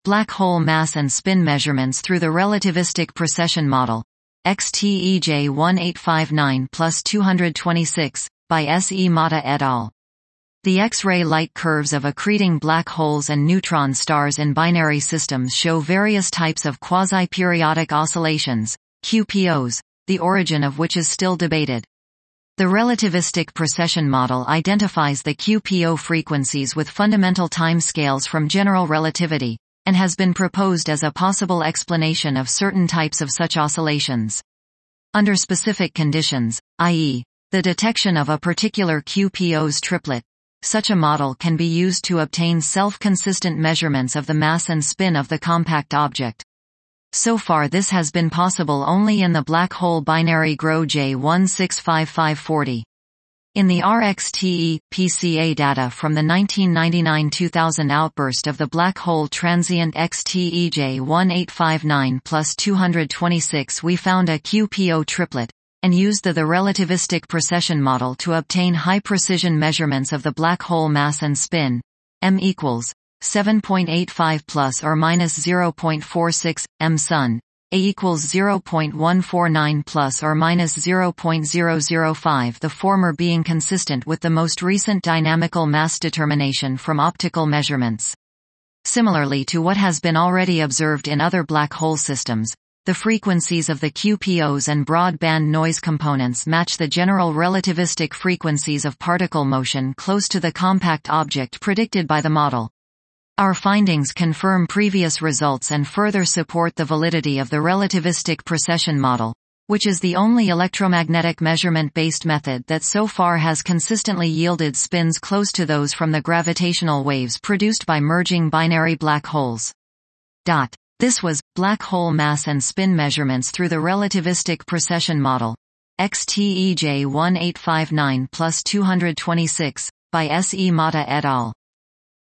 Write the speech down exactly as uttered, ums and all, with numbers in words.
Black hole mass and spin measurements through the relativistic precession model. X T E J one eight five nine plus two hundred twenty-six, by S. E. Mata et al. The X-ray light curves of accreting black holes and neutron stars in binary systems show various types of quasi-periodic oscillations, Q P Os, the origin of which is still debated. The relativistic precession model identifies the Q P O frequencies with fundamental time scales from general relativity, and has been proposed as a possible explanation of certain types of such oscillations. Under specific conditions, that is, the detection of a particular Q P O's triplet, such a model can be used to obtain self-consistent measurements of the mass and spin of the compact object. So far this has been possible only in the black hole binary G R O J one six five five four zero. In the R X T E P C A data from the nineteen ninety-nine two thousand outburst of the black hole transient X T E J one eight five nine plus two hundred twenty-six, we found a Q P O triplet, and used the, the relativistic precession model to obtain high-precision measurements of the black hole mass and spin, m equals seven point eight five plus or minus zero point four six, m sun, A equals zero point one four nine plus or minus zero point zero zero five, the former being consistent with the most recent dynamical mass determination from optical measurements. Similarly to what has been already observed in other black hole systems, the frequencies of the Q P Os and broadband noise components match the general relativistic frequencies of particle motion close to the compact object predicted by the model. Our findings confirm previous results and further support the validity of the relativistic precession model, which is the only electromagnetic measurement-based method that so far has consistently yielded spins close to those from the gravitational waves produced by merging binary black holes. Dot. This was black hole mass and spin measurements through the relativistic precession model, X T E J one eight five nine plus two hundred twenty-six, by S. E. Mata et al.